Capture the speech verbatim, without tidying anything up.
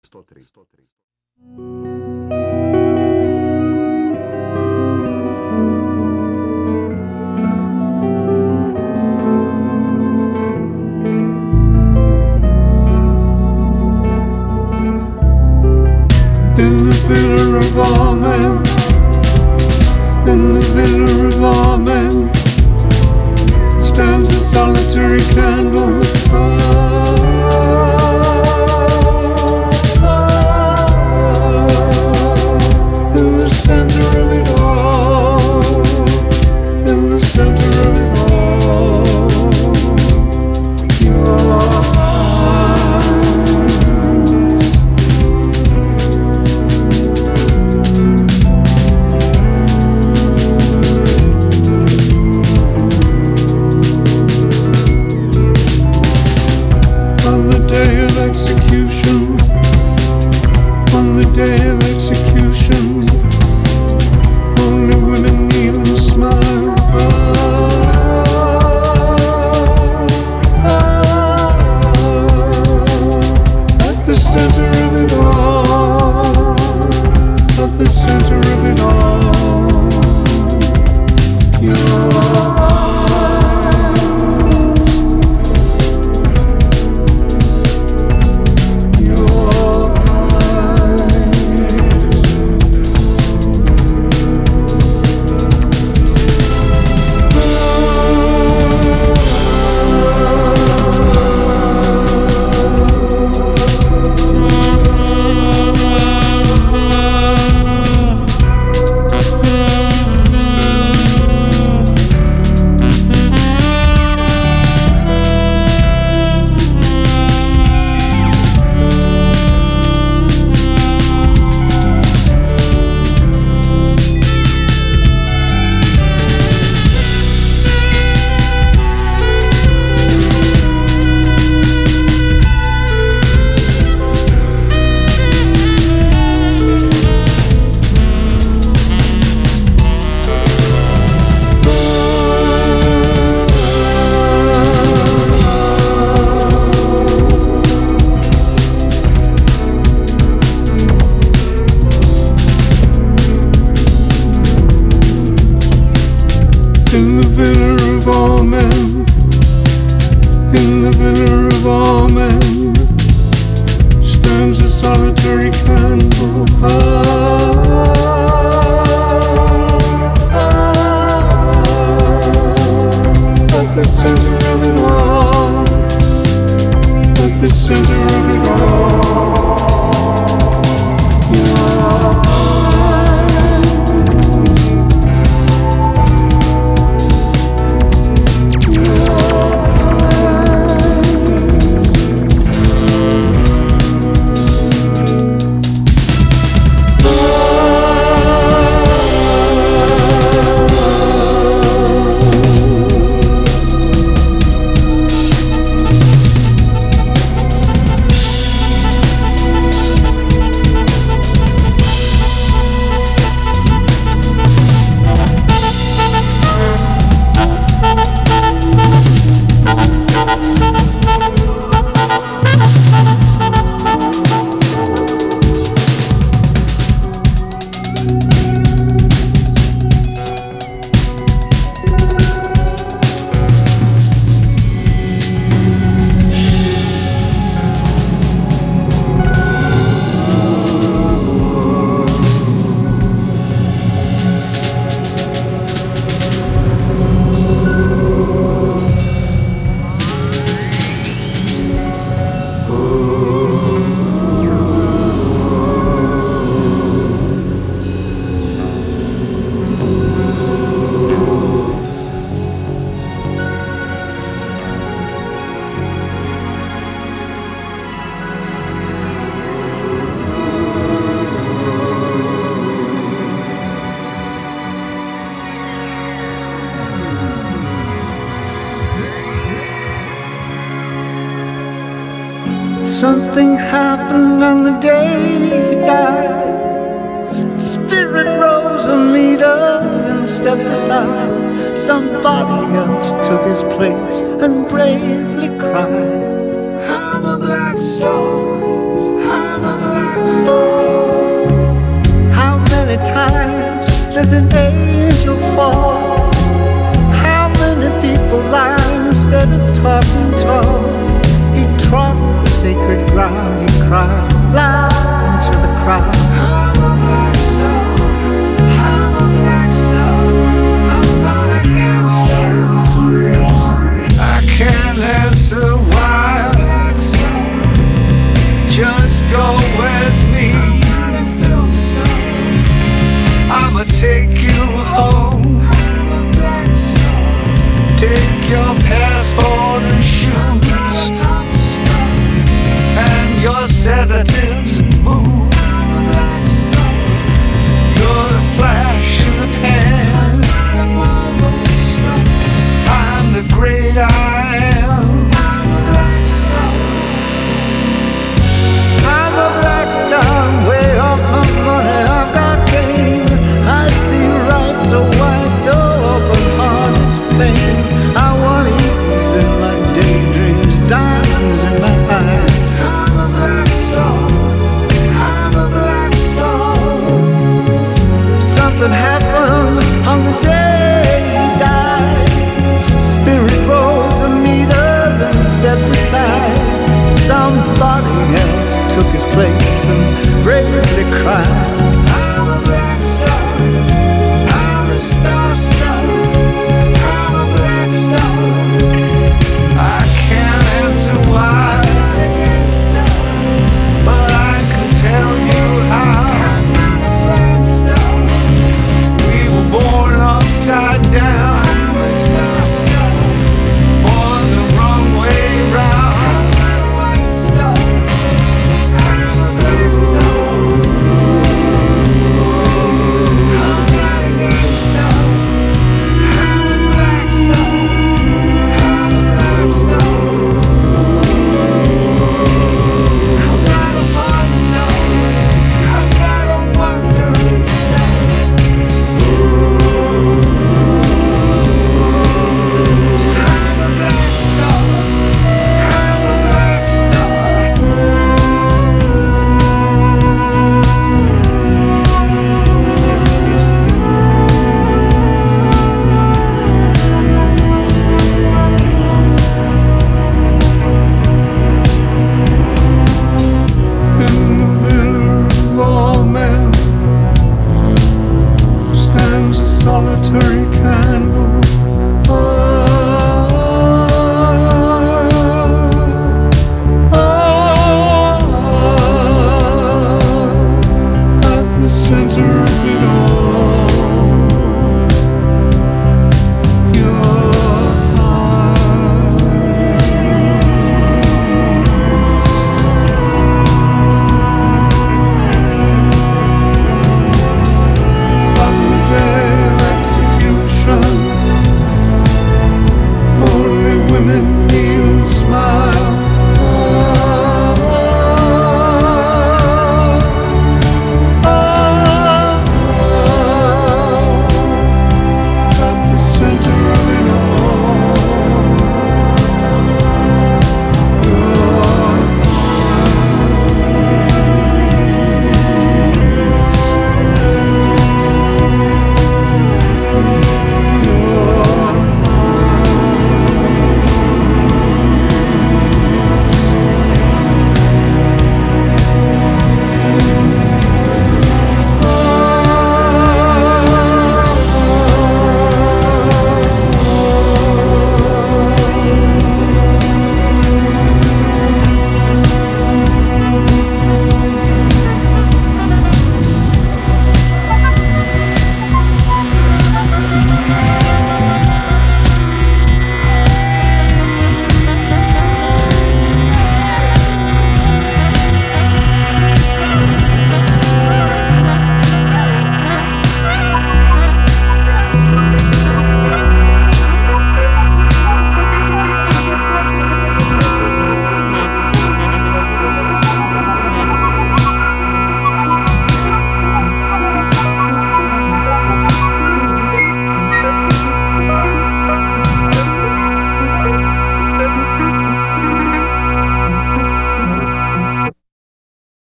In the villa of all men, in the villa of all men, stands a solitary candle. Ah, ah, ah, in the center of it all, in the center of it all, your execution, on the day of execution, only women kneel and smile. Ah, ah, ah, at the center of it all, at the center of it all, you're Something happened on the day he died. Spirit rose a meter and stepped aside. Somebody else took his place and bravely cried, I'm a black star, I'm a black cry. I'm a black star, I'm a black star, I'm not a gangster. I can't answer why. Just go with me. I'ma take you home. Take your passport and shoes and your sedatives and booze. You're the flash in the pan. I'm the great I am. I'm a black star, way off my money, I've got game. I see right so wide, so open heart, it's pain. I want eagles in my daydreams, diamonds in my eyes. I'm a black star, I'm a black star. Something happened on the day he died. Spirit rose a meter, then stepped aside. Somebody else took his place and bravely cried. I'm a black